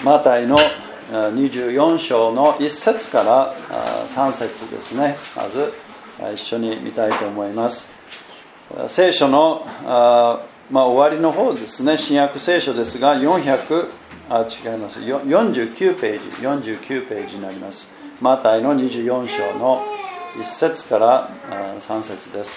マタイの24章の1節から3節ですね。まず一緒に見たいと思います。聖書の終わりの方ですね。新約聖書ですが49ページになります。マタイの24章の1節から3節です。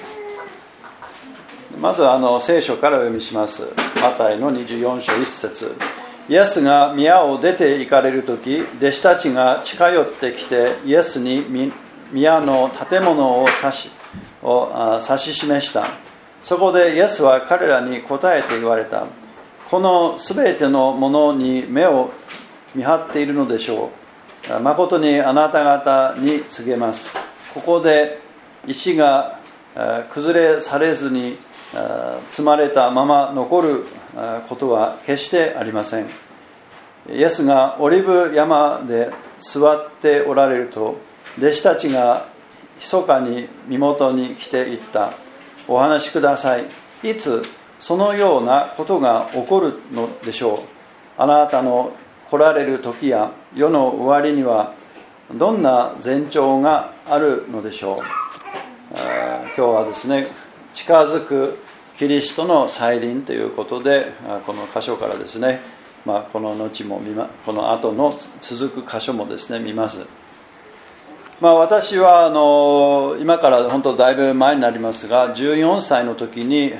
まず聖書からお読みします。マタイの24章1節。イエスが宮を出て行かれるとき、弟子たちが近寄ってきてイエスに宮の建物を指し示した。そこでイエスは彼らに答えて言われた。このすべてのものに目を見張っているのでしょう。誠にあなた方に告げます。ここで石が崩れされずに積まれたまま残ることは決してありません。イエスがオリブ山で座っておられると、弟子たちが密かに身元に来ていった。お話しください。いつそのようなことが起こるのでしょう。あなたの来られる時や世の終わりにはどんな前兆があるのでしょう。今日はですね、近づくキリストの再臨ということで、この箇所からですね、この後もこの後の続く箇所もですね見ます。私は今から本当だいぶ前になりますが、14歳の時に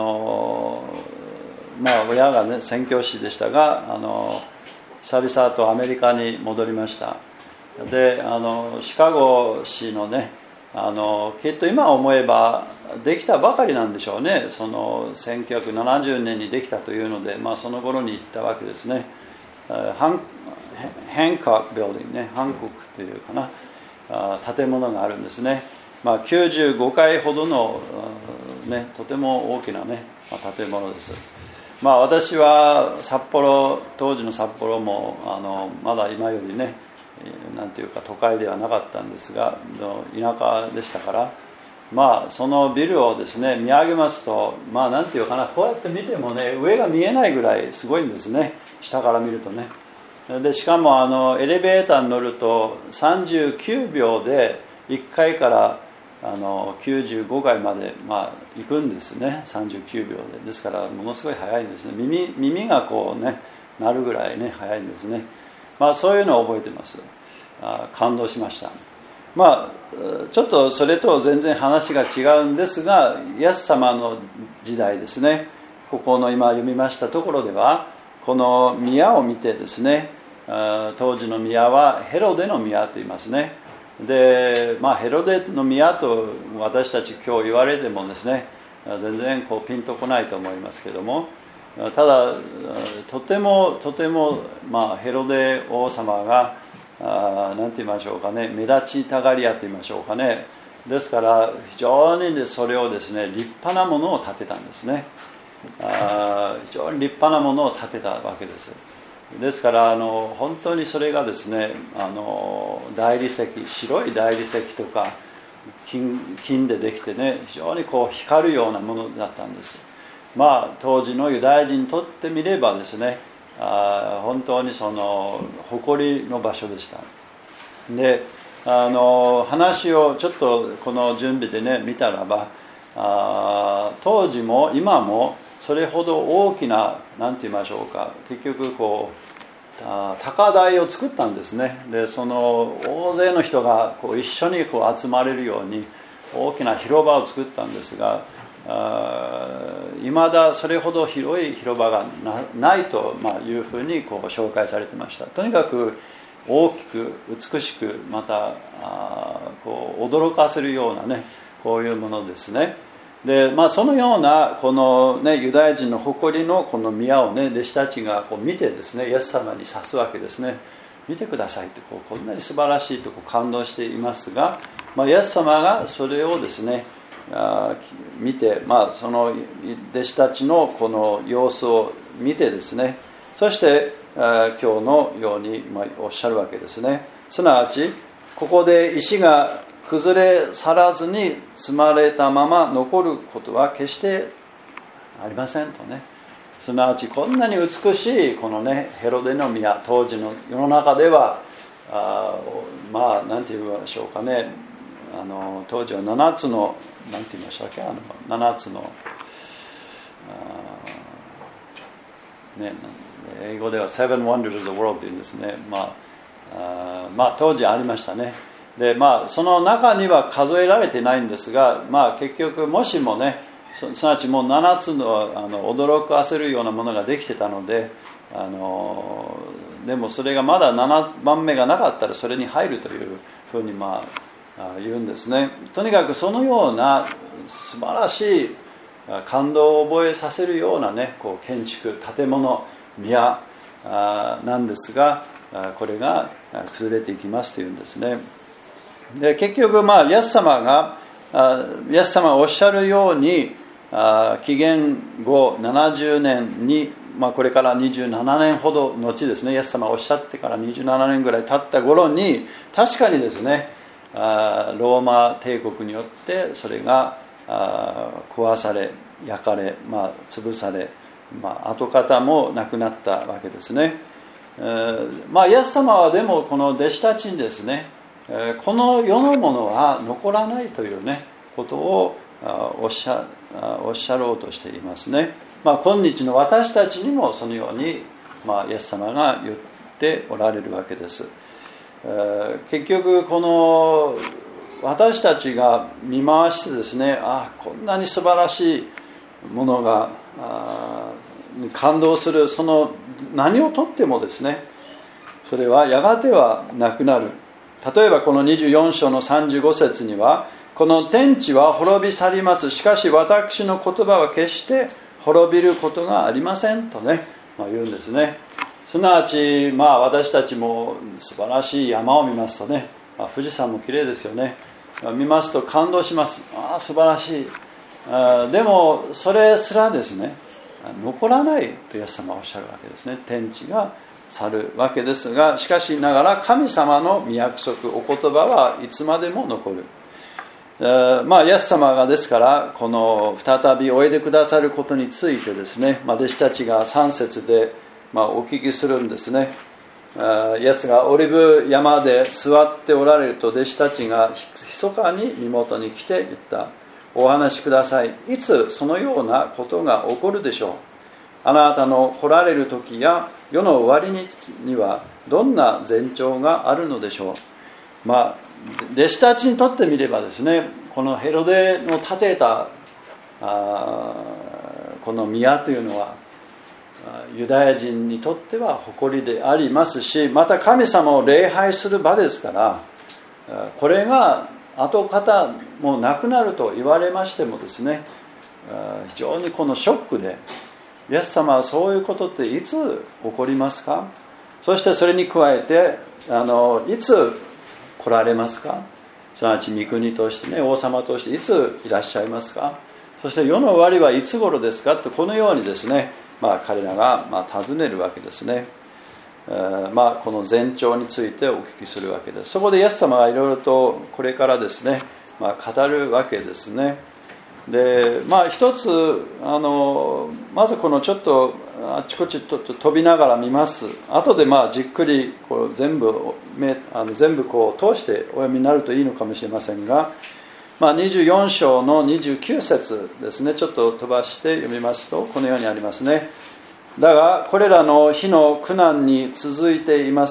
親がね宣教師でしたが、久々とアメリカに戻りました。でシカゴ市のねきっと今思えばできたばかりなんでしょうね。その1970年にできたというので、その頃に行ったわけですね。ハンコックビルディングね、ハンコックというかな建物があるんですね。95階ほどの、とても大きな、建物です。私は当時の札幌もまだ今よりねなんていうか都会ではなかったんですが、田舎でしたから、そのビルをですね見上げますと、なんていうかな、こうやって見てもね上が見えないぐらいすごいんですね、下から見るとね。でしかもエレベーターに乗ると39秒で1階から95階まで、行くんですね。39秒で。ですからものすごい速いんですね。耳がこうね鳴るぐらいね速いんですね。そういうのを覚えてます。感動しました。ちょっとそれと全然話が違うんですが、イエス様の時代ですね、ここの今読みましたところでは、この宮を見てですね、当時の宮はヘロデの宮と言いますね。で、ヘロデの宮と私たち今日言われてもですね、全然ピンとこないと思いますけども、ただとてもヘロデ王様が何て言いましょうかね、目立ちたがり屋と言いましょうかね。ですから非常にそれをですね立派なものを建てたんですね。非常に立派なものを建てたわけです。ですから本当にそれがですね大理石、白い大理石とか金でできてね、非常に光るようなものだったんです。当時のユダヤ人にとってみればですね、本当にその誇りの場所でした。で話をちょっとこの準備でね見たらば、当時も今もそれほど大きな何て言いましょうか、結局高台を作ったんですね。でその大勢の人が一緒に集まれるように大きな広場を作ったんですが、いまだそれほど広い広場がないというふうに紹介されてました。とにかく大きく美しく、また驚かせるようなね、こういうものですね。でそのようなこの、ユダヤ人の誇りのこの宮を弟子たちが見てですね、イエス様に指すわけですね。見てくださいってこんなに素晴らしいと感動していますが、イエス様がそれをですね見て、その弟子たちのこの様子を見てですね、そして今日のようにおっしゃるわけですね。すなわちここで石が崩れ去らずに積まれたまま残ることは決してありませんとね。 すなわちこんなに美しいこのねヘロデの宮、当時の世の中ではまあ何て言いましょうかね、当時は7つの何て言いましたっけ、7つのね、英語では Seven Wonders of the World というんですね。まあ当時ありましたね。でその中には数えられてないんですが、結局もしもね、すなわちもう7つの驚かせるようなものができてたので、でもそれがまだ7番目がなかったらそれに入るというふうに言うんですね。とにかくそのような素晴らしい感動を覚えさせるようなね、こう建築、建物、宮なんですが、これが崩れていきますというんですね。で結局イエス様がおっしゃるように、紀元後70年に、これから27年ほど後ですね、イエス様がおっしゃってから27年ぐらい経った頃に、確かにですね、ローマ帝国によってそれが壊され、焼かれ、潰され、跡形もなくなったわけですね。イエス様はでもこの弟子たちにですね、この世のものは残らないというねことをおっしゃろうとしていますね。今日の私たちにもそのように、イエス様が言っておられるわけです。結局この私たちが見回してですね、こんなに素晴らしいものが感動する、その何をとってもですね、それはやがてはなくなる。例えばこの24章の35節には、この天地は滅び去ります、しかし私の言葉は決して滅びることがありませんとね、言うんですね。すなわち私たちも素晴らしい山を見ますとね、富士山も綺麗ですよね。見ますと感動します。素晴らしい。でもそれすらですね、残らないとイエス様はおっしゃるわけですね。天地が去るわけですが、しかしながら神様の御約束、お言葉はいつまでも残る。イエス様がですからこの再びおいでくださることについてですね、弟子たちが3節でお聞きするんですね。イエスがオリブ山で座っておられると、弟子たちが密かに身元に来て言った。お話しください。いつそのようなことが起こるでしょう。あなたの来られる時や世の終わりにはどんな前兆があるのでしょう。弟子たちにとってみればですね、このヘロデの建てたこの宮というのはユダヤ人にとっては誇りでありますし、また神様を礼拝する場ですから、これが跡形もなくなると言われましてもですね、非常にこのショックで、イエス様はそういうことっていつ起こりますか、そしてそれに加えていつ来られますか、すなわち御国としてね、王様としていついらっしゃいますか、そして世の終わりはいつ頃ですかと、このようにですね、彼らが尋ねるわけですね。この前兆についてお聞きするわけです。そこでイエス様がいろいろとこれからですね、語るわけですね。で一つまずこのちょっとあちこちと飛びながら見ます。後でじっくりこう全部こう通してお読みになるといいのかもしれませんが、24章の29節ですね、ちょっと飛ばして読みますとこのようにありますね。だがこれらの日の苦難に続いています。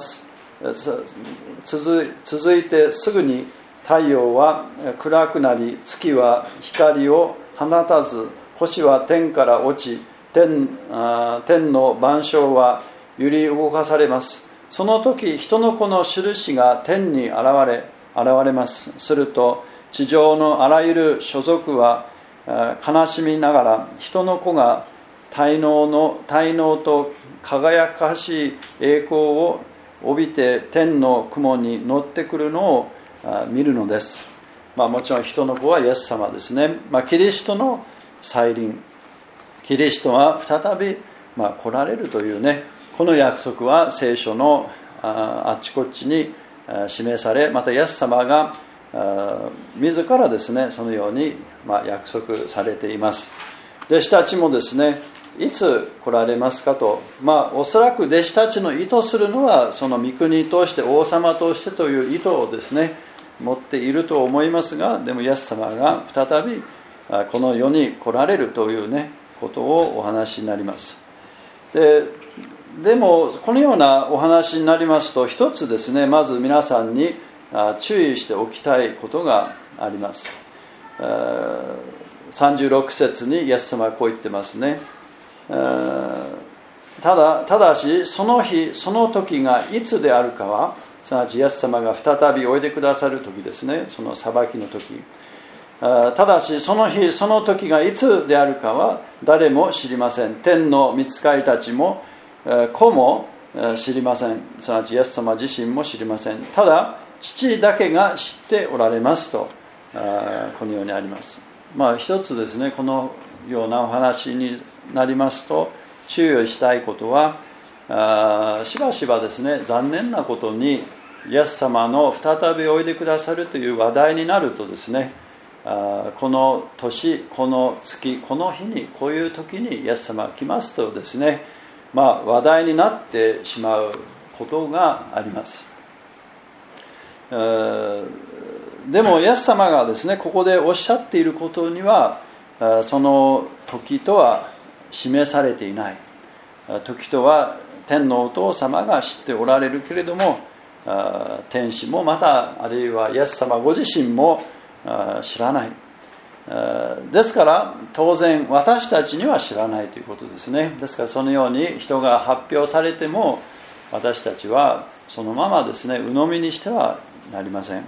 続いてすぐに太陽は暗くなり、月は光を放たず、星は天から落ち、天の万象は揺り動かされます。その時人の子の印が天に現れます。すると地上のあらゆる所属は悲しみながら、人の子が滞納と輝かしい栄光を帯びて天の雲に乗ってくるのを見るのです。もちろん人の子はイエス様ですね。キリストの再臨、キリストは再び来られるというね、この約束は聖書のあっちこっちに示され、またイエス様が自らですね、そのように約束されています。弟子たちもですね、 いつ来られますかと、おそらく弟子たちの意図するのはその御国として王様としてという意図をですね持っていると思いますが、でもイエス様が再びこの世に来られるというねことをお話になります。でもこのようなお話になりますと、一つですね、まず皆さんに注意しておきたいことがあります。36節にイエス様はこう言ってますね。ただしその日その時がいつであるかは、すなわちイエス様が再びおいでくださる時ですね、その裁きの時。ただしその日その時がいつであるかは誰も知りません。天の御使いたちも子も知りません。すなわちイエス様自身も知りません。ただ父だけが知っておられますとこのようにあります。一つですね、このようなお話になりますと注意したいことは、しばしばですね、残念なことにイエス様の再びおいでくださるという話題になるとですね、この年、この月、この日に、こういう時にイエス様が来ますとですね、話題になってしまうことがあります。でもイエス様がですね、ここでおっしゃっていることにはその時とは示されていない。時とは天のお父様が知っておられるけれども、天使もまたあるいはイエス様ご自身も知らない。ですから当然私たちには知らないということですね。ですからそのように人が発表されても私たちはそのままですね鵜呑みにしてはなりません。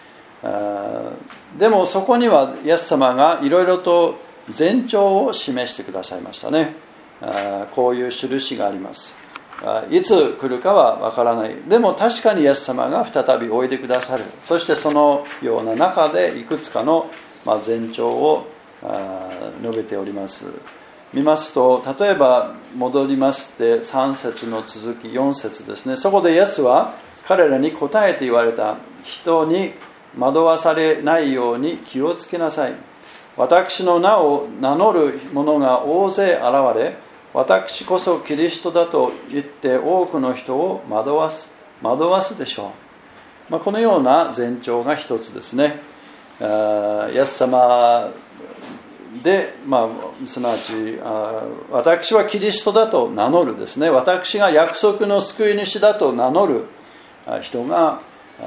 でもそこにはイエス様がいろいろと前兆を示してくださいましたね。こういう印があります。いつ来るかはわからない。でも確かにイエス様が再びおいでくださる。そしてそのような中でいくつかの前兆を述べております。見ますと、例えば戻りまして3節の続き4節ですね。そこでイエスは彼らに答えて言われた。人に惑わされないように気をつけなさい。私の名を名乗る者が大勢現れ、私こそキリストだと言って多くの人を惑わすでしょう。このような前兆が一つですね。イエス様で、すなわち私はキリストだと名乗るですね、私が約束の救い主だと名乗る人が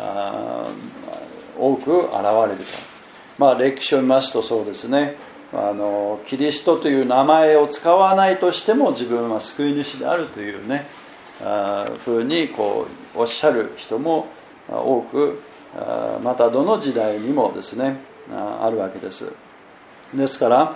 多く現れると。歴史を見ますとそうですね、キリストという名前を使わないとしても自分は救い主であるというねふうにおっしゃる人も多く、またどの時代にもですねあるわけです。ですから、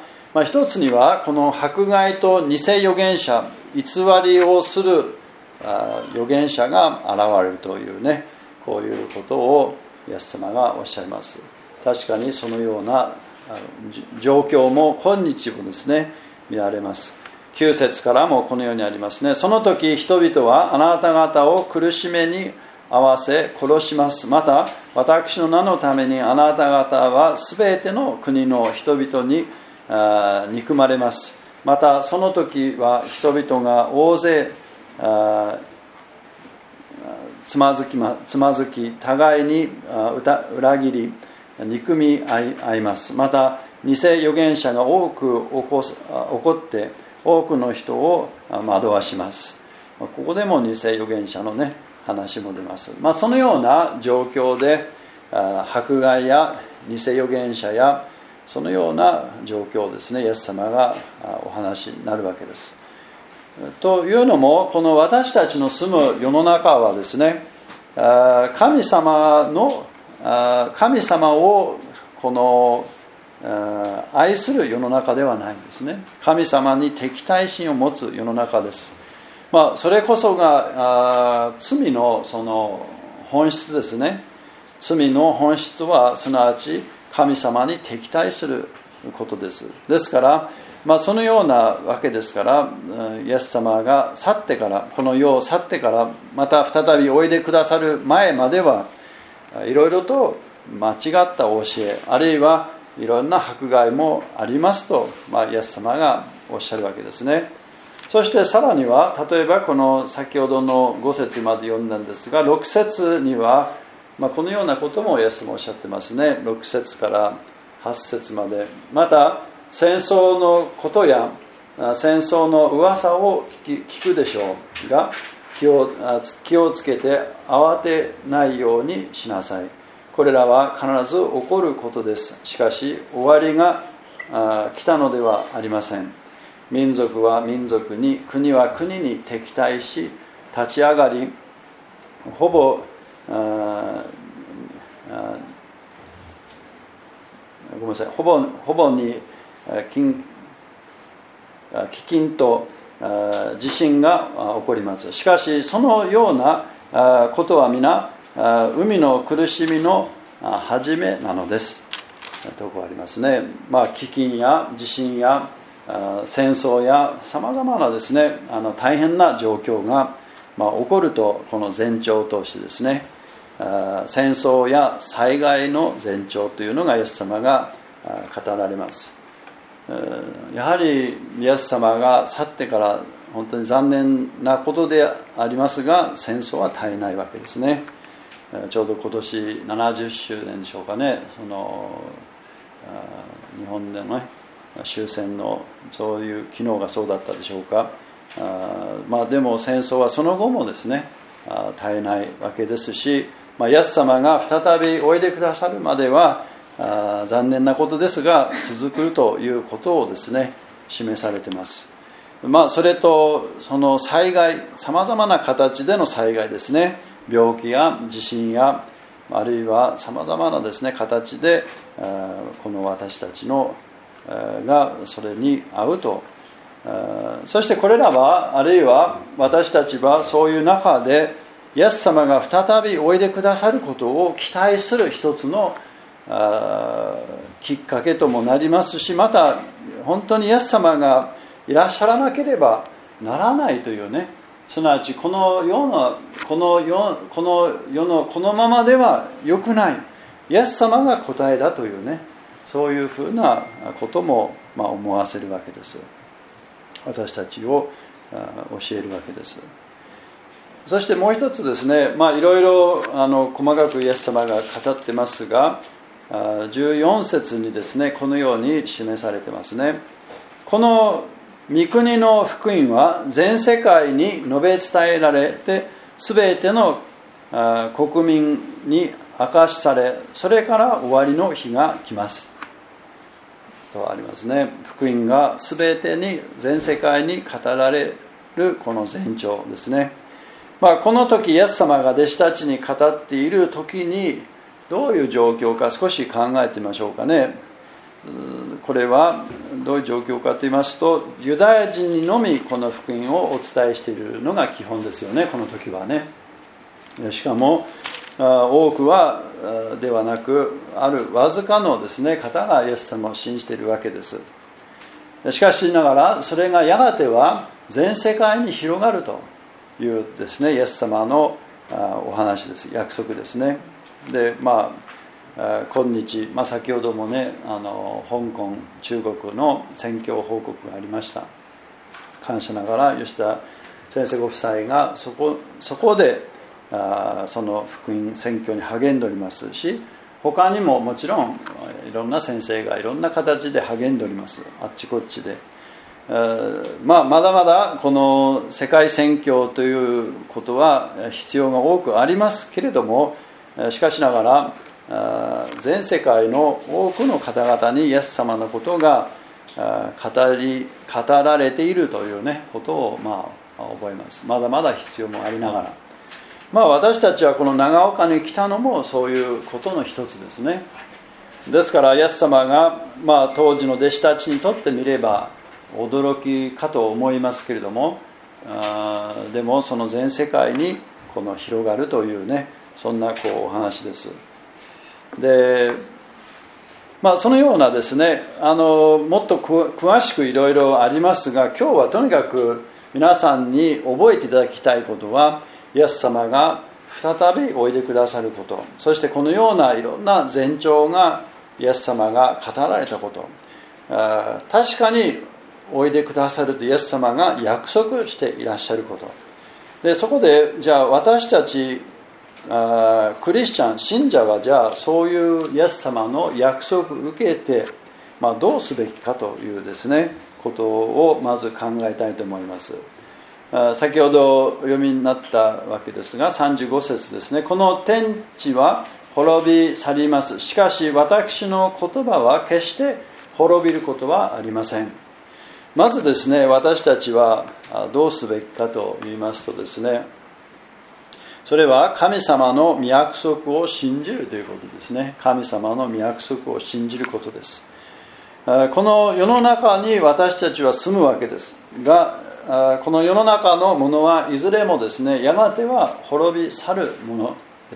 一つにはこの迫害と偽預言者、偽りをする預言者が現れるというね、こういうことをイエス様がおっしゃいます。確かにそのような状況も今日もですね見られます。9節からもこのようにありますね。その時人々はあなた方を苦しめに合わせ殺します。また私の名のためにあなた方はすべての国の人々に憎まれます。またその時は人々が大勢つまずき互いに裏切り憎み合います。また偽預言者が多く起こって多くの人を惑わします。ここでも偽預言者のね話も出ます。そのような状況で迫害や偽預言者やそのような状況をですねイエス様がお話になるわけです。というのもこの私たちの住む世の中はですね、神様をこの愛する世の中ではないんですね。神様に敵対心を持つ世の中です。それこそが罪のその本質ですね。罪の本質はすなわち神様に敵対することです。ですからそのようなわけですから、イエス様が去ってから、この世を去ってからまた再びおいでくださる前まではいろいろと間違った教え、あるいはいろんな迫害もありますと、イエス様がおっしゃるわけですね。 そしてさらには、例えばこの先ほどの5節まで読んだんですが、6節には、このようなこともイエスもおっしゃってますね。6節から8節まで。また戦争のことや戦争の噂を聞くでしょうが、気をつけて慌てないようにしなさい。これらは必ず起こることです。しかし終わりが来たのではありません。民族は民族に、国は国に敵対し、立ち上がり、ほぼに飢饉と地震が起こります。しかしそのようなことは皆海の苦しみの始めなのです。ところありますね。飢饉や地震や戦争やさまざまなですね、大変な状況が起こると、この前兆としてですね、戦争や災害の前兆というのがイエス様が語られます。やはりイエス様が去ってから本当に残念なことでありますが、戦争は絶えないわけですね。ちょうど今年70周年でしょうかね、その日本での、ね、終戦のそういう機能がそうだったでしょうか。でも戦争はその後もですね絶えないわけですし、イエス様が再びおいでくださるまでは残念なことですが続くということをですね示されています。それとその災害、さまざまな形での災害ですね、病気や地震やあるいはさまざまなですね形でこの私たちのがそれに合うと、そしてこれらはあるいは私たちはそういう中でイエス様が再びおいでくださることを期待する一つのきっかけともなりますし、また本当にイエス様がいらっしゃらなければならないというね、すなわちこの世のこのままでは良くない、イエス様が答えだというね、そういうふうなことも思わせるわけです。私たちを教えるわけです。そしてもう一つですね、いろいろ細かくイエス様が語ってますが、14節にですねこのように示されてますね。この御国の福音は全世界に述べ伝えられて、すべての国民に明かしされ、それから終わりの日が来ますとありますね。福音がすべてに全世界に語られるこの前兆ですね。この時イエス様が弟子たちに語っている時にどういう状況か少し考えてみましょうかね。これはどういう状況かと言いますと、ユダヤ人にのみこの福音をお伝えしているのが基本ですよね、この時はね。しかも多くはではなく、あるわずかのですね方がイエス様を信じているわけです。しかしながらそれがやがては全世界に広がるというですねイエス様のお話です、約束ですね。で今日、先ほどもね香港中国の宣教報告がありました。感謝ながら吉田先生ご夫妻がそこでその福音宣教に励んでおりますし、他にももちろんいろんな先生がいろんな形で励んでおります、あっちこっちで。まだまだこの世界宣教ということは必要が多くありますけれども、しかしながら全世界の多くの方々にイエス様のことが語られているというねことを覚えます。まだまだ必要もありながら、私たちはこの長岡に来たのもそういうことの一つですね。ですからイエス様が、当時の弟子たちにとってみれば驚きかと思いますけれども、でもその全世界にこの広がるというね、そんなお話です。で、そのようなですねもっと詳しくいろいろありますが、今日はとにかく皆さんに覚えていただきたいことは、イエス様が再びおいでくださること、そしてこのようないろんな前兆がイエス様が語られたこと、確かにおいでくださるとイエス様が約束していらっしゃることで、そこでじゃあ私たちクリスチャン信者はじゃあそういうイエス様の約束を受けて、どうすべきかというですねことをまず考えたいと思います。先ほどお読みになったわけですが、35節ですね。この天地は滅び去ります。しかし私の言葉は決して滅びることはありません。まずですね、私たちはどうすべきかと言いますとですね、それは神様の御約束を信じるということですね。神様の御約束を信じることです。この世の中に私たちは住むわけですが、この世の中のものはいずれもですね、やがては滅び去るものです。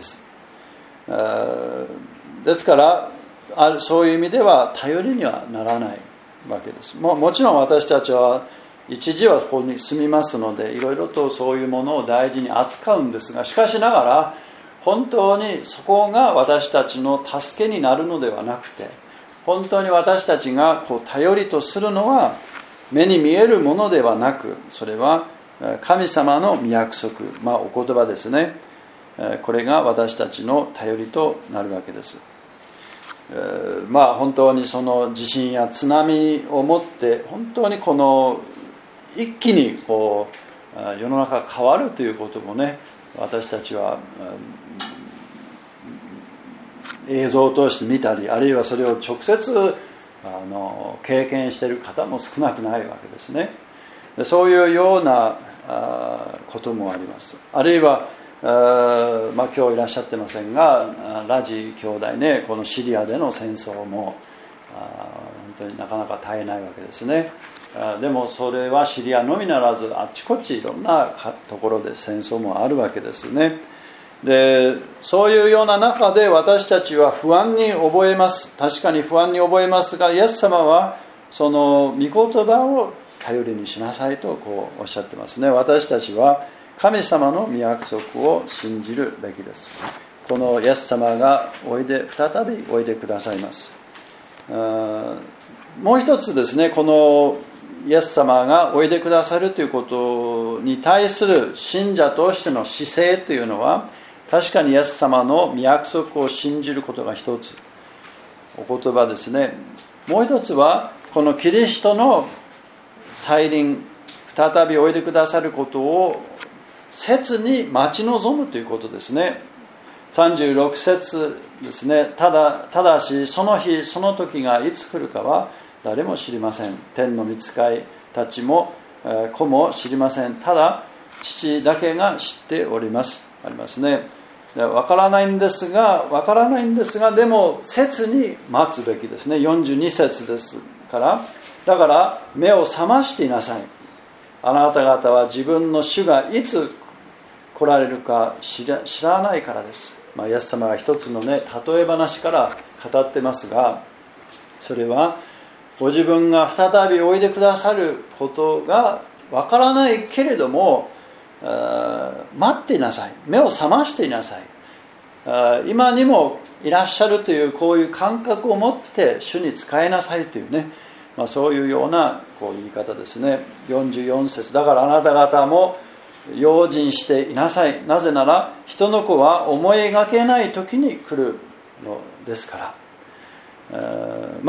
ですからそういう意味では頼りにはならないわけです。もちろん私たちは一時はここに住みますので、いろいろとそういうものを大事に扱うんですが、しかしながら本当にそこが私たちの助けになるのではなくて、本当に私たちが頼りとするのは目に見えるものではなく、それは神様の御約束、お言葉ですね。これが私たちの頼りとなるわけです。本当にその地震や津波をもって本当にこの一気に世の中が変わるということもね、私たちは映像を通して見たり、あるいはそれを直接経験している方も少なくないわけですね。そういうようなこともあります。あるいは今日いらっしゃってませんが、ラジ兄弟ね、このシリアでの戦争も本当になかなか絶えないわけですね。でもそれはシリアのみならずあちこちいろんなところで戦争もあるわけですね。でそういうような中で私たちは不安に覚えます。確かに不安に覚えますが、イエス様はその御言葉を頼りにしなさいとおっしゃってますね。私たちは神様の御約束を信じるべきです。このイエス様が再びおいでくださいます。もう一つですね、このイエス様がおいでくださるということに対する信者としての姿勢というのは、確かにイエス様の御約束を信じることが一つ、お言葉ですね。もう一つはこのキリストの再臨、再びおいでくださることを切に待ち望むということですね。36節ですね。ただしその日その時がいつ来るかは誰も知りません。天の御使いたちも子も知りません。ただ父だけが知っております。ありますね。わからないんですが、でも切に待つべきですね。42節ですから、だから目を覚ましていなさい。あなた方は自分の主がいつ来られるか知らないからです。イエス様が一つのね、例え話から語ってますが、それはご自分が再びおいでくださることがわからないけれども、待っていなさい。目を覚ましていなさい。今にもいらっしゃるというこういう感覚を持って主に仕えなさいというね、そういうような言い方ですね。44節、だからあなた方も用心していなさい。なぜなら人の子は思いがけない時に来るのですから。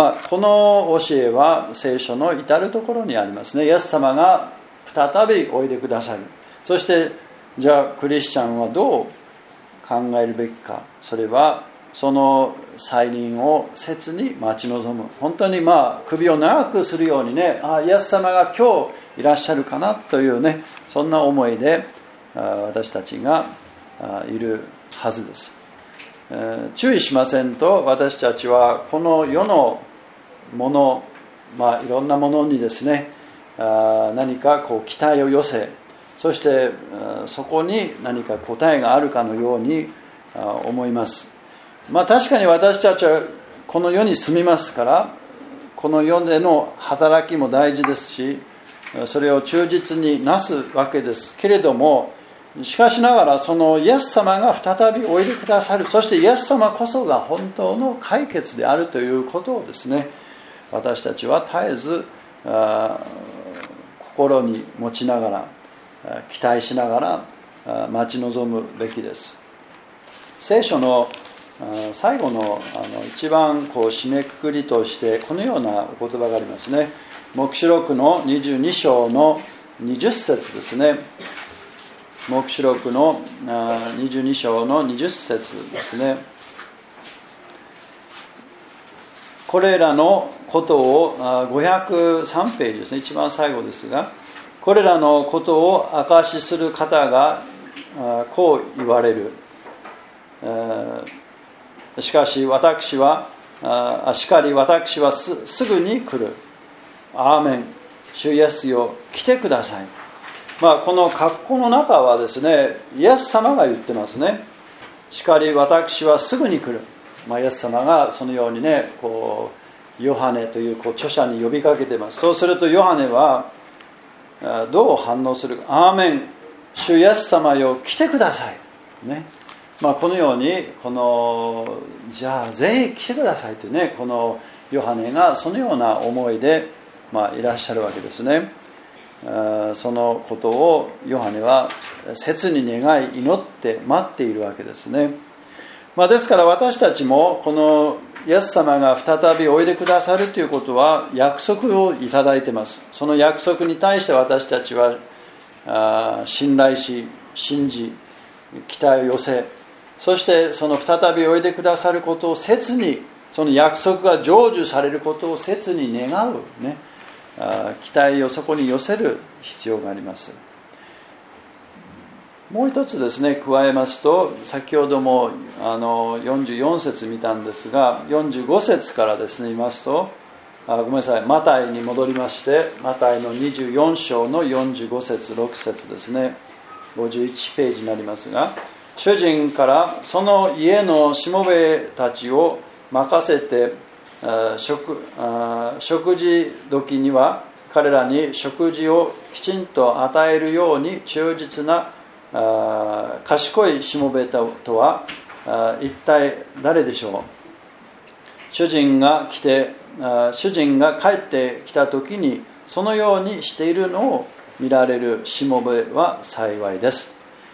この教えは聖書の至るところにありますね。イエス様が再びおいでくださる。そしてじゃあクリスチャンはどう考えるべきか。それはその再臨を切に待ち望む。本当に首を長くするようにね、イエス様が今日いらっしゃるかなというね、そんな思いで私たちがいるはずです。注意しませんと、私たちはこの世のもの、いろんなものにですね、何か期待を寄せ、そしてそこに何か答えがあるかのように思います。確かに私たちはこの世に住みますから、この世での働きも大事ですし、それを忠実になすわけですけれども、しかしながらそのイエス様が再びおいでくださる、そしてイエス様こそが本当の解決であるということをですね、私たちは絶えず心に持ちながら、期待しながら待ち望むべきです。聖書の最後の一番締めくくりとしてこのようなお言葉がありますね。黙示録の22章の20節ですね。黙示録の22章の20節ですね。これらのことを503ページですね、一番最後ですが、これらのことを証しする方がこう言われる。しかり私はすぐに来る。アーメン。主イエスよ、来てください。この括弧の中はですね、イエス様が言ってますね。しかり私はすぐに来る。イエス様がそのようにね、ヨハネという著者に呼びかけています。そうするとヨハネはどう反応するか。アーメン。主イエス様よ、来てください。ね。このようにじゃあぜひ来てくださいというね、このヨハネがそのような思いでいらっしゃるわけですね。そのことをヨハネは切に願い祈って待っているわけですね。ですから私たちもこのイエス様が再びおいでくださるということは約束をいただいています。その約束に対して私たちは信頼し、信じ、期待を寄せ、そしてその再びおいでくださることを切に、その約束が成就されることを切に願う、ね、期待をそこに寄せる必要があります。もう一つですね、加えますと、先ほども44節見たんですが、45節からですね見ますと、ごめんなさい、マタイに戻りまして、マタイの24章の45節6節ですね、51ページになりますが、主人からその家のしもべたちを任せて、食事時には彼らに食事をきちんと与えるように忠実な賢いしもべとは一体誰でしょう。主人が帰ってきた時にそのようにしているのを見られるしもべは幸いです。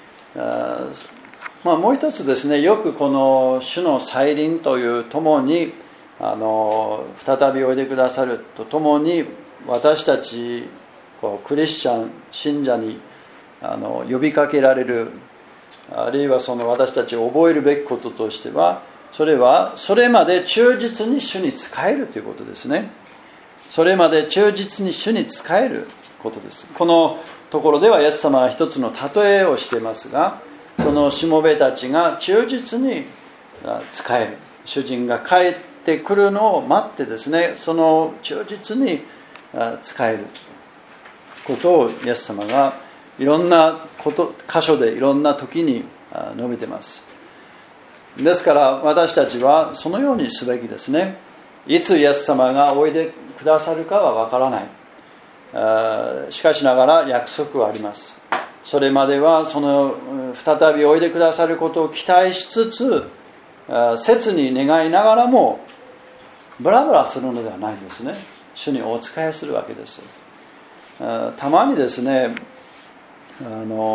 もう一つですね、よくこの主の再臨というともに再びおいでくださるとともに、私たちクリスチャン信者に呼びかけられる、あるいは私たちを覚えるべきこととしては、それはそれまで忠実に主に仕えるということですね。それまで忠実に主に仕えることです。このところではイエス様は一つの例えをしていますが、そのしもべたちが忠実に仕える、主人が帰ってくるのを待ってですね、その忠実に仕えることをイエス様がいろんな箇所でいろんな時に述べています。ですから私たちはそのようにすべきですね。いつイエス様がおいでくださるかはわからない。しかしながら約束はあります。それまでは再びおいでくださることを期待しつつ、切に願いながらもブラブラするのではないんですね。主にお仕えするわけです。たまにですね、そ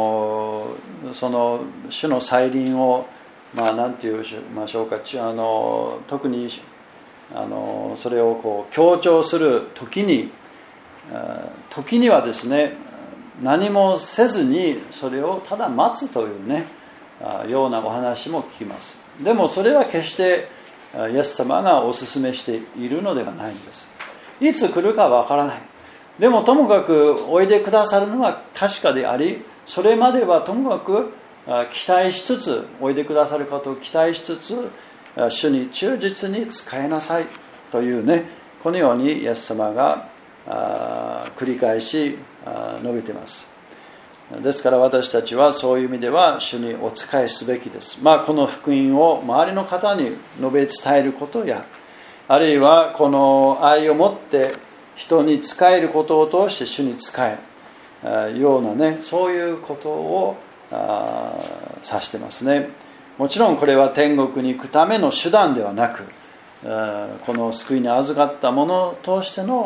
の主の再臨を何て言いましょうか、特にそれを強調する時にはですね、何もせずにそれをただ待つというねようなお話も聞きます。でもそれは決してイエス様がお勧めしているのではないんです。いつ来るかわからない。でもともかくおいでくださるのは確かであり、それまではともかく期待しつつ、おいでくださることを期待しつつ、主に忠実に仕えなさいというね、このようにイエス様が繰り返し述べています。ですから私たちはそういう意味では主にお仕えすべきです。この福音を周りの方に述べ伝えることや、あるいはこの愛を持って人に仕えることを通して主に仕えるようなね、そういうことを指してますね。もちろんこれは天国に行くための手段ではなく、この救いに預かった者としての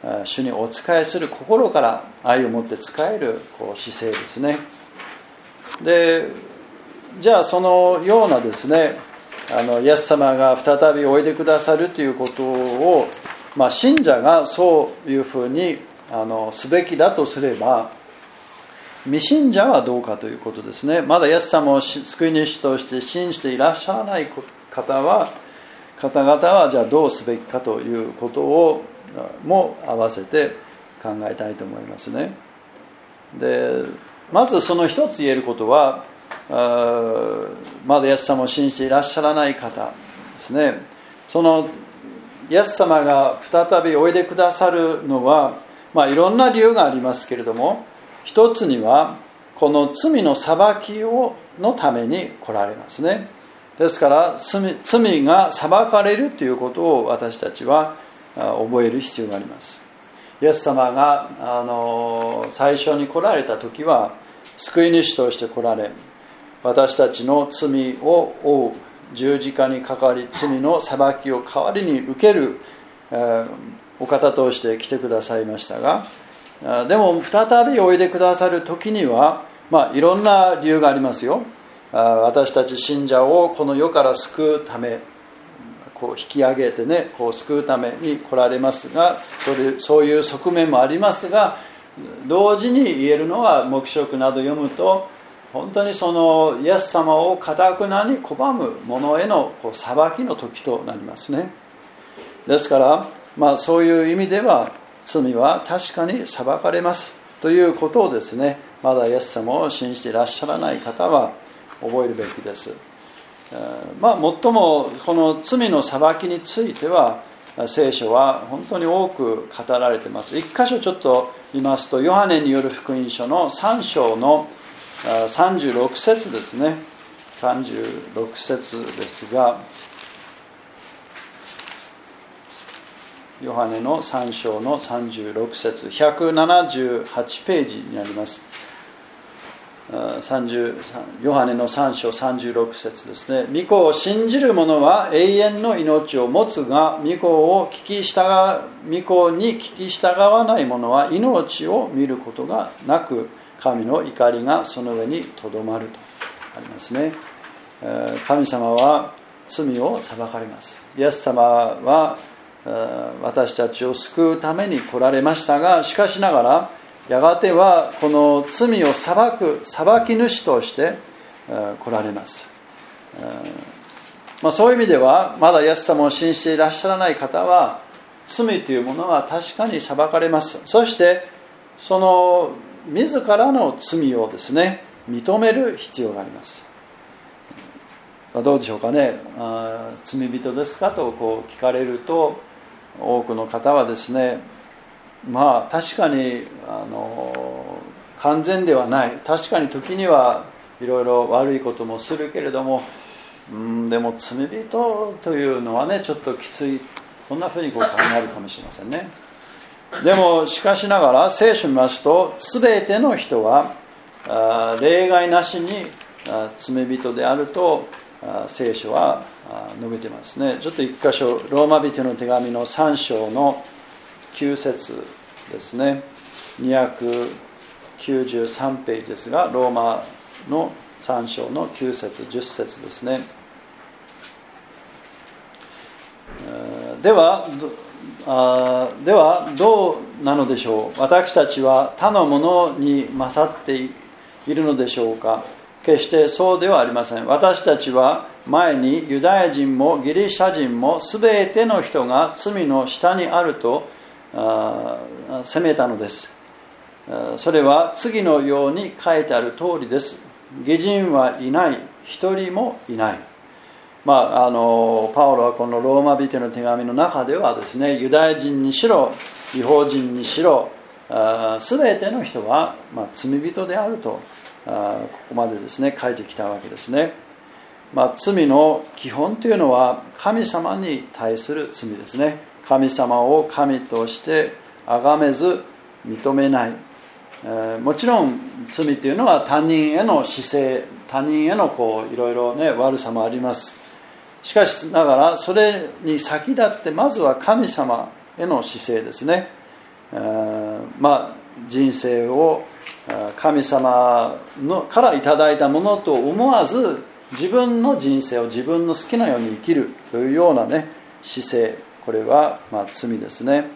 主にお仕えする心から愛を持って仕える姿勢ですね。で、じゃあそのようなですね、イエス様が再びおいでくださるということを、信者がそういうふうにすべきだとすれば、未信者はどうかということですね。まだイエス様を救い主として信じていらっしゃらない方々はじゃあどうすべきかということをも合わせて考えたいと思いますね。で、まずその一つ言えることは、まだイエス様を信じていらっしゃらない方ですね。そのイエス様が再びおいでくださるのは、いろんな理由がありますけれども、一つにはこの罪の裁きのために来られますね。ですから罪が裁かれるということを私たちは覚える必要があります。イエス様が最初に来られた時は救い主として来られ、私たちの罪を負う、十字架にかかり罪の裁きを代わりに受けるお方として来てくださいましたが、でも再びおいでくださる時には、いろんな理由がありますよ。私たち信者をこの世から救うため、引き上げてね、救うために来られますが、そういう側面もありますが、同時に言えるのは黙示録など読むと、本当にそのイエス様を堅くなに拒む者への裁きの時となりますね。ですから、そういう意味では罪は確かに裁かれますということをですね、まだイエス様を信じていらっしゃらない方は覚えるべきです。もっともこの罪の裁きについては聖書は本当に多く語られています。一箇所ちょっと見ますと、ヨハネによる福音書の3章の36節ですね。36節ですが、ヨハネの3章の36節、178ページになります。ヨハネの3章36節ですね。御子を信じる者は永遠の命を持つが、御子に聞き従わない者は命を見ることがなく、神の怒りがその上にとどまるとありますね。神様は罪を裁かれます。イエス様は私たちを救うために来られましたが、しかしながらやがてはこの罪を裁き主として来られます。そういう意味ではまだイエス様を信じていらっしゃらない方は、罪というものは確かに裁かれます。そしてその自らの罪をですね、認める必要があります。どうでしょうかね。罪人ですかと聞かれると、多くの方はですね、確かに完全ではない、確かに時にはいろいろ悪いこともするけれども、でも罪人というのはね、ちょっときつい、そんなふうに考えるかもしれませんね。でもしかしながら聖書を見ますと、全ての人は例外なしに罪人であると聖書は述べてますね。ちょっと一箇所、ローマ人の手紙の3章の9節ですね。293ページですが、ローマの3章の9節10節ですね。ではどうなのでしょう。私たちは他のものに勝っているのでしょうか。決してそうではありません。私たちは前にユダヤ人もギリシャ人も全ての人が罪の下にあると責めたのです。それは次のように書いてある通りです。義人はいない、一人もいない。パウロはこのローマ人の手紙の中ではですね、ユダヤ人にしろ異邦人にしろ全ての人は罪人であるとここまでですね書いてきたわけですね。罪の基本というのは神様に対する罪ですね。神様を神として崇めず認めない。もちろん罪というのは他人への姿勢、他人へのいろいろね悪さもあります。しかしながらそれに先立ってまずは神様への姿勢ですね。 人生を神様からいただいたものと思わず、自分の人生を自分の好きなように生きるというようなね姿勢、これは罪ですね。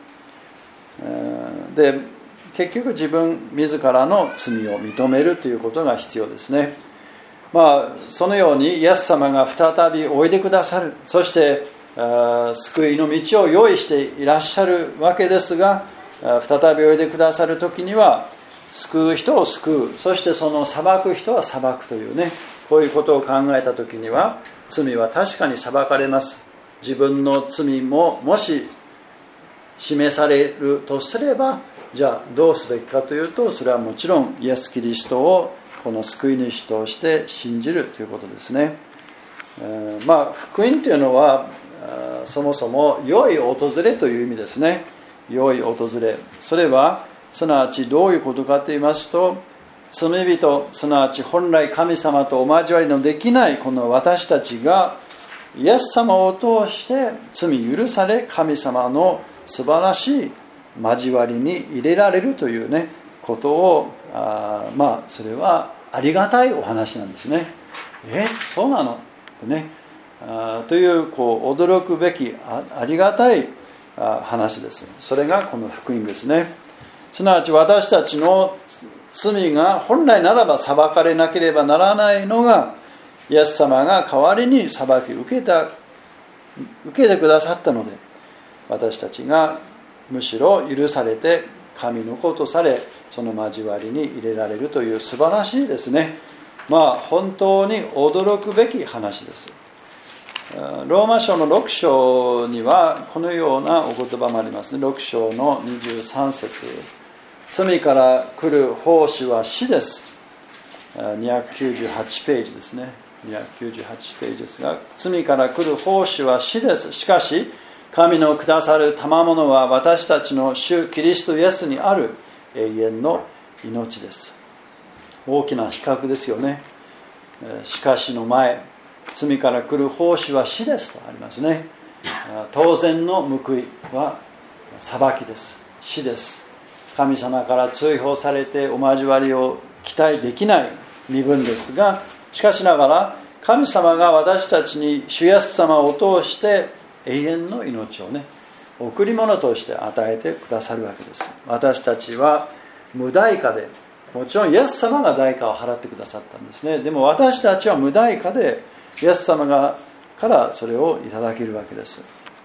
で、結局自らの罪を認めるということが必要ですね。そのようにイエス様が再びおいでくださる、そして救いの道を用意していらっしゃるわけですが、再びおいでくださる時には救う人を救う、そしてその裁く人は裁くというね、こういうことを考えた時には罪は確かに裁かれます。自分の罪ももし示されるとすれば、じゃあどうすべきかというと、それはもちろんイエス・キリストをこの救い主として信じるということですね。福音というのはそもそも良い訪れという意味ですね。良い訪れ、それはすなわちどういうことかと言いますと、罪人、すなわち本来神様とお交わりのできないこの私たちがイエス様を通して罪許され、神様の素晴らしい交わりに入れられるというねことを、それはありがたいお話なんですね。そうなのってね、という驚くべき ありがたい話です。それがこの福音ですね。すなわち私たちの罪が本来ならば裁かれなければならないのが、イエス様が代わりに裁き受けてくださったので、私たちがむしろ許されて神の子とされ、その交わりに入れられるという素晴らしいですね、本当に驚くべき話です。ローマ書の6章にはこのようなお言葉もありますね。6章の23節、罪から来る報酬は死です。298ページですね。298ページですが、罪から来る報酬は死です。しかし神のくださる賜物は私たちの主キリストイエスにある永遠の命です。大きな比較ですよね。しかしの前、罪から来る報酬は死ですとありますね。当然の報いは裁きです。死です。神様から追放されてお交わりを期待できない身分ですが、しかしながら神様が私たちに主イエス様を通して永遠の命をね、贈り物として与えてくださるわけです。私たちは無代価で、もちろんイエス様が代価を払ってくださったんですね。でも私たちは無代価でイエス様からそれをいただけるわけです。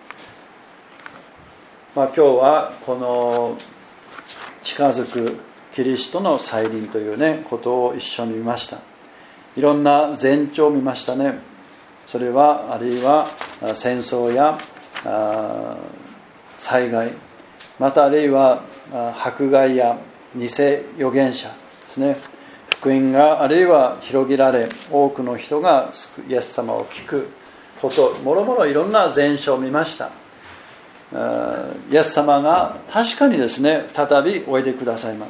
今日はこの近づくキリストの再臨というねことを一緒に見ました。いろんな前兆を見ましたね。それはあるいは戦争や災害、またあるいは迫害や偽預言者ですね。福音があるいは広げられ、多くの人がイエス様を聞くこと、もろもろいろんな前兆を見ました。イエス様が確かにですね再びおいでくださいます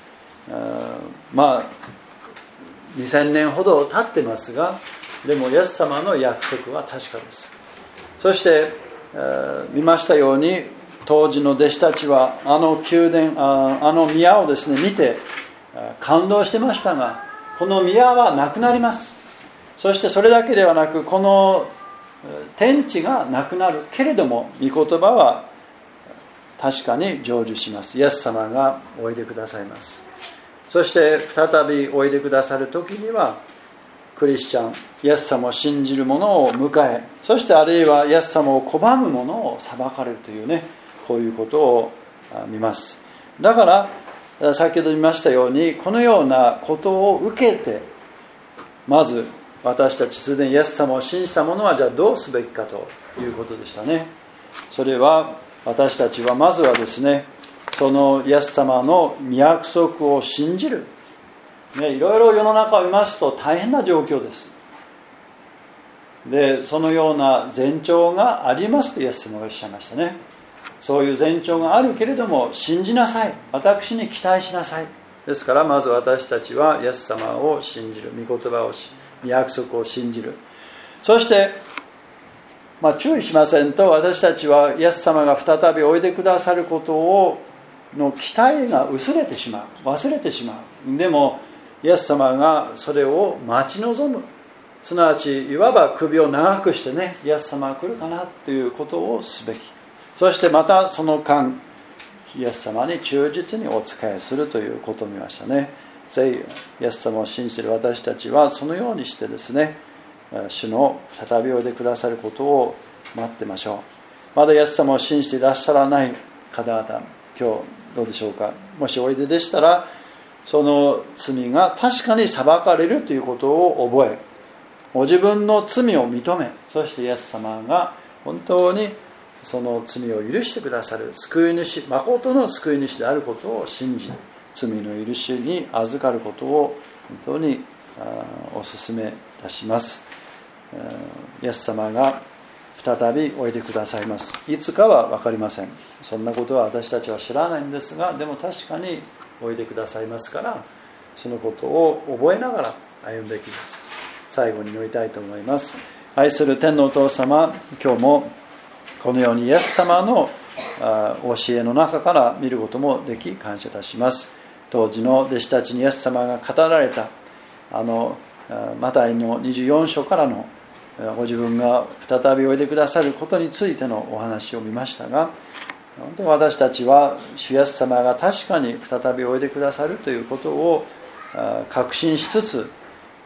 。2000年ほど経ってますが、でもイエス様の約束は確かです。そして見ましたように、当時の弟子たちはあの宮殿、あの宮をですね見て感動してましたが、この宮はなくなります。そしてそれだけではなく、この天地がなくなるけれども、御言葉は確かに成就します。イエス様がおいでくださいます。そして再びおいでくださる時には、クリスチャン、イエス様を信じる者を迎え、そしてあるいはイエス様を拒む者を裁かれるというね、こういうことを見ます。だから先ほど見ましたように、このようなことを受けて、まず私たちすでにイエス様を信じた者はじゃあどうすべきかということでしたね。それは私たちはまずはですね、そのイエス様の御約束を信じる、いろいろ世の中を見ますと大変な状況です。で、そのような前兆がありますとイエス様がおっしゃいましたね。そういう前兆があるけれども信じなさい、私に期待しなさい。ですからまず私たちはイエス様を信じる、御言葉を御約束を信じる。そして、注意しませんと、私たちはイエス様が再びおいでくださることをの期待が薄れてしまう、忘れてしまう。でもイエス様がそれを待ち望む、すなわちいわば首を長くしてね、イエス様が来るかなということをすべき。そしてまたその間イエス様に忠実にお仕えするということを見ましたね。イエス様を信じている私たちはそのようにしてですね、主の再びおいでくださることを待ってましょう。まだイエス様を信じていらっしゃらない方々、今日どうでしょうか。もしおいででしたら、その罪が確かに裁かれるということを覚え、ご自分の罪を認め、そしてイエス様が本当にその罪を許してくださる救い主、誠の救い主であることを信じ、罪の許しに預かることを本当にお勧めいたします。イエス様が再びおいでくださいます。いつかは分かりません。そんなことは私たちは知らないんですが、でも確かにおいでくださいますから、そのことを覚えながら歩むべきです。最後に祈りたいと思います。愛する天のお父様、今日もこのようにイエス様の教えの中から見ることもでき感謝いたします。当時の弟子たちにイエス様が語られたマタイの24章からのご自分が再びおいでくださることについてのお話を見ましたが、本当に私たちは主イエス様が確かに再びおいでくださるということを確信しつつ、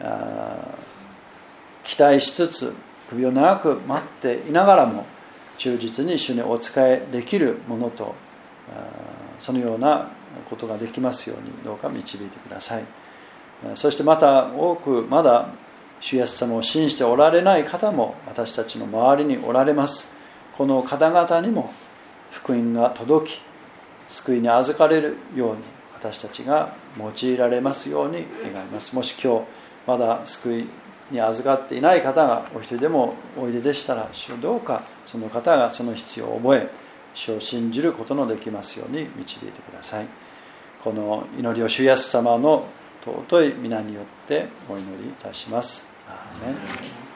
期待しつつ、首を長く待っていながらも忠実に主にお仕えできるものと、そのようなことができますようにどうか導いてください。そしてまた多くまだ主イエス様を信じておられない方も私たちの周りにおられます。この方々にも福音が届き、救いに預かれるように私たちが用いられますように願います。もし今日まだ救いに預かっていない方がお一人でもおいででしたら、主をどうかその方がその必要を覚え、主を信じることのできますように導いてください。この祈りを主イエス様の尊い皆によってお祈りいたします。アーメン。